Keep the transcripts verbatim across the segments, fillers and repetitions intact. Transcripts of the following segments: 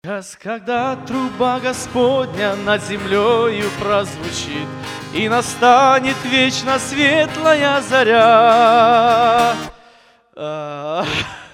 Час, когда труба Господня над землею прозвучит, и настанет вечно светлая заря. А...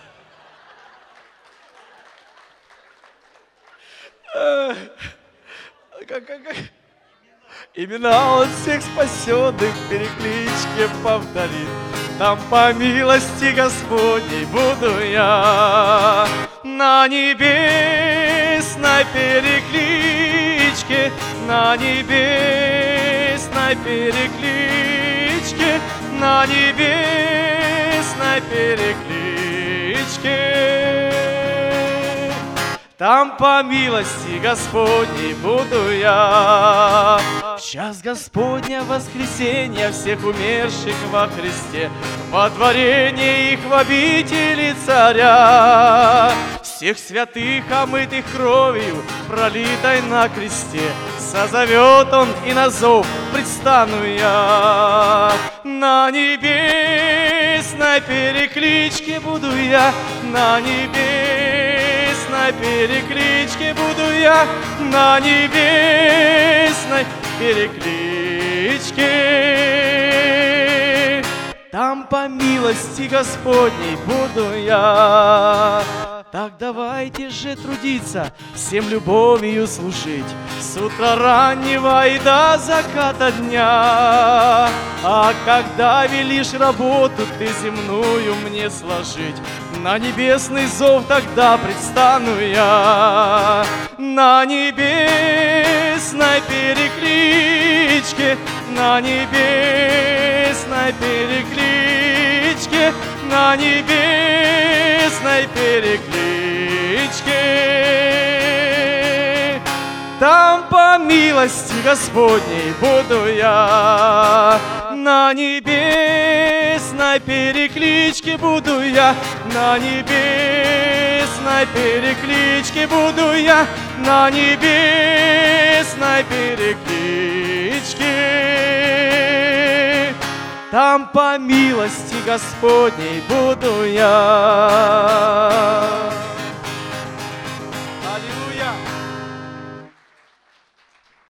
Как, как, как? Имена он всех спасенных в перекличке повторит. Там по милости Господней буду я на небесной перекличке, на небесной перекличке, на небесной перекличке. Там по милости Господней буду я. В час Господня воскресенья всех умерших во Христе, водворение их в обители царя. Всех святых, омытых кровью, пролитой на кресте, созовет Он, и на зов предстану я. На небесной перекличке буду я, на небесной перекличке буду я, на небесной перекличке. Там по милости Господней буду я. Так давайте же трудиться, всем любовью служить, с утра раннего и до заката дня. А когда велишь работу ты земную мне сложить, на небесный зов тогда предстану я. На небесной перекличке, на небесной перекличке, на небесной перекличке. Там по милости Господней буду я. На небесной перекличке буду я, на небесной перекличке буду я, на небесной перекличке. Там по милости Господней буду я.